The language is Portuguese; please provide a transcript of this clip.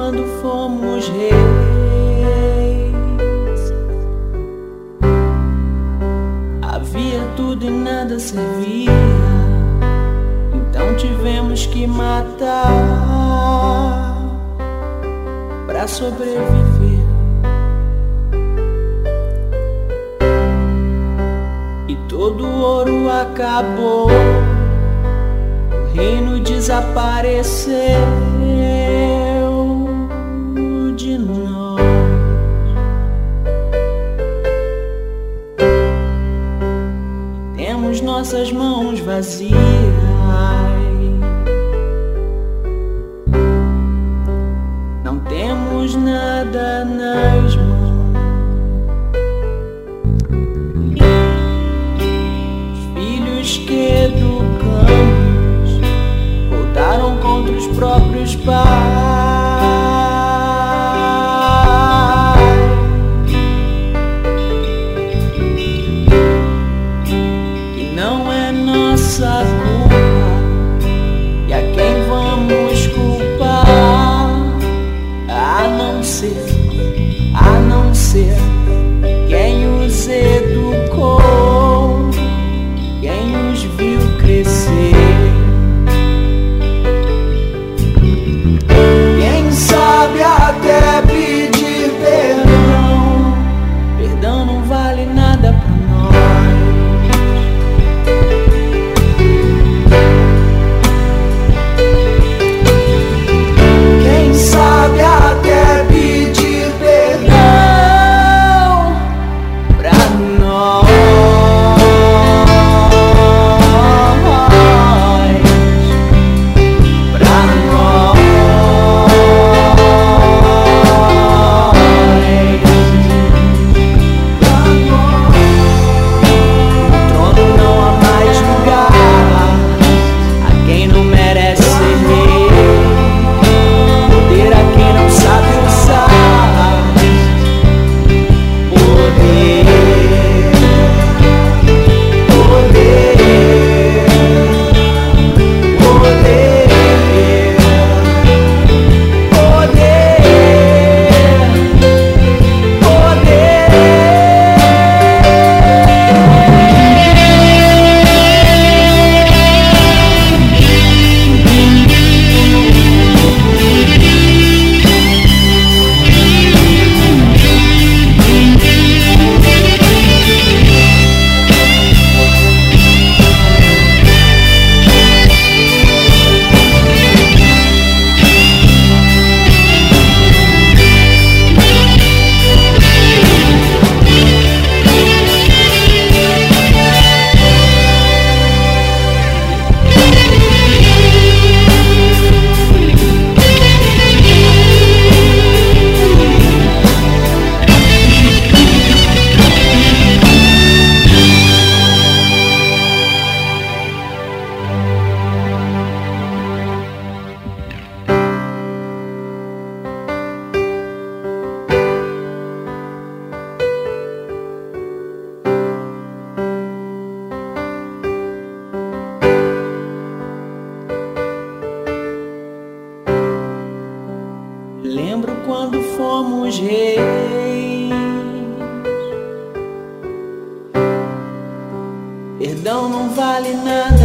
quando fomos reis. Havia tudo e nada servia, então tivemos que matar pra sobreviver. E todo o ouro acabou, o reino desapareceu de nós. Temos nossas mãos vazias, não temos nada nas mãos. Os filhos que educamos voltaram contra os próprios pais. E não é nossa culpa, e a quem vamos culpar? A não ser quem os educou, quem os viu crescer. Quem sabe até pedir perdão, perdão não vale nada pra nós. Quem sabe até pedir perdão pra nós. Pra nós. No trono não há mais lugar a quem não merece ser rei, poder a quem não sabe usar, poder, poder, poder, lembro quando fomos reis. Perdão não vale nada